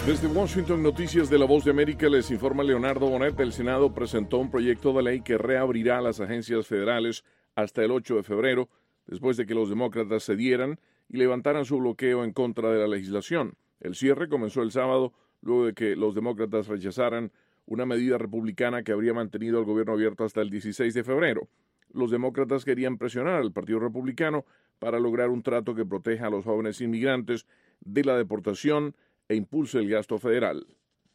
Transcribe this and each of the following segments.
Desde Washington, Noticias de La Voz de América, les informa Leonardo Bonet. El Senado presentó un proyecto de ley que reabrirá las agencias federales hasta el 8 de febrero, después de que los demócratas cedieran y levantaran su bloqueo en contra de la legislación. El cierre comenzó el sábado, luego de que los demócratas rechazaran una medida republicana que habría mantenido al gobierno abierto hasta el 16 de febrero. Los demócratas querían presionar al Partido Republicano para lograr un trato que proteja a los jóvenes inmigrantes de la deportación e impulse el gasto federal.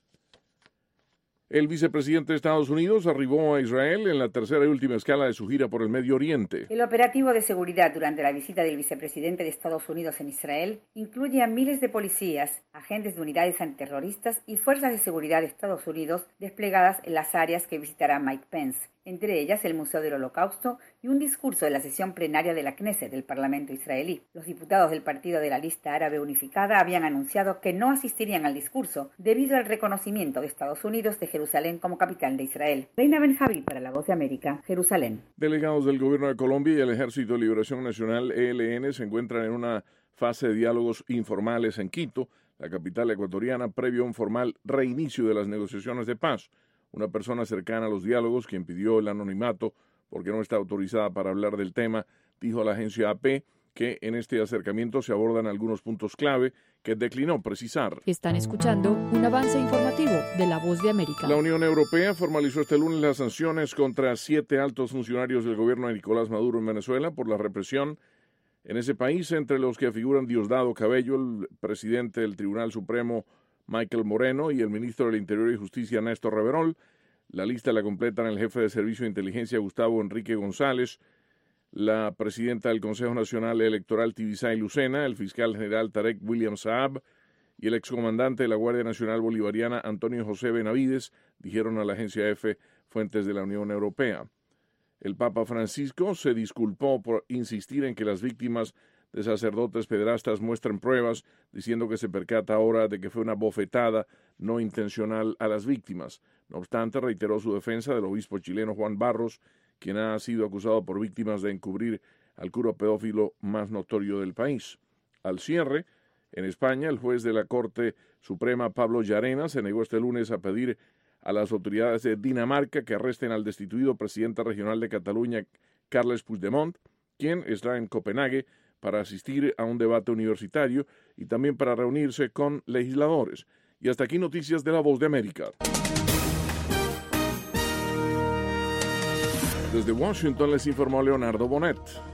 El vicepresidente de Estados Unidos arribó a Israel en la tercera y última escala de su gira por el Medio Oriente. El operativo de seguridad durante la visita del vicepresidente de Estados Unidos en Israel incluye a miles de policías, agentes de unidades antiterroristas y fuerzas de seguridad de Estados Unidos desplegadas en las áreas que visitará Mike Pence, entre ellas el Museo del Holocausto y un discurso de la sesión plenaria de la Knesset del Parlamento israelí. Los diputados del Partido de la Lista Árabe Unificada habían anunciado que no asistirían al discurso debido al reconocimiento de Estados Unidos de Jerusalén como capital de Israel. Reina Benjaví para La Voz de América, Jerusalén. Delegados del Gobierno de Colombia y el Ejército de Liberación Nacional, ELN, se encuentran en una fase de diálogos informales en Quito, la capital ecuatoriana, previo a un formal reinicio de las negociaciones de paz. Una persona cercana a los diálogos, quien pidió el anonimato porque no está autorizada para hablar del tema, dijo a la agencia AP que en este acercamiento se abordan algunos puntos clave que declinó precisar. Están escuchando un avance informativo de La Voz de América. La Unión Europea formalizó este lunes las sanciones contra 7 altos funcionarios del gobierno de Nicolás Maduro en Venezuela por la represión en ese país, entre los que figuran Diosdado Cabello, el presidente del Tribunal Supremo Michael Moreno y el ministro del Interior y Justicia Néstor Reverol. La lista la completan el jefe de Servicio de Inteligencia Gustavo Enrique González, la presidenta del Consejo Nacional Electoral Tibisay Lucena, el fiscal general Tarek William Saab y el excomandante de la Guardia Nacional Bolivariana Antonio José Benavides, dijeron a la agencia EFE fuentes de la Unión Europea. El Papa Francisco se disculpó por insistir en que las víctimas de sacerdotes pederastas muestren pruebas, diciendo que se percata ahora de que fue una bofetada no intencional a las víctimas. No obstante, reiteró su defensa del obispo chileno Juan Barros, quien ha sido acusado por víctimas de encubrir al cura pedófilo más notorio del país. Al cierre, en España, el juez de la Corte Suprema Pablo Llarena se negó este lunes a pedir a las autoridades de Dinamarca que arresten al destituido presidente regional de Cataluña, Carles Puigdemont, quien está en Copenhague para asistir a un debate universitario y también para reunirse con legisladores. Y hasta aquí Noticias de La Voz de América. Desde Washington les informó Leonardo Bonet.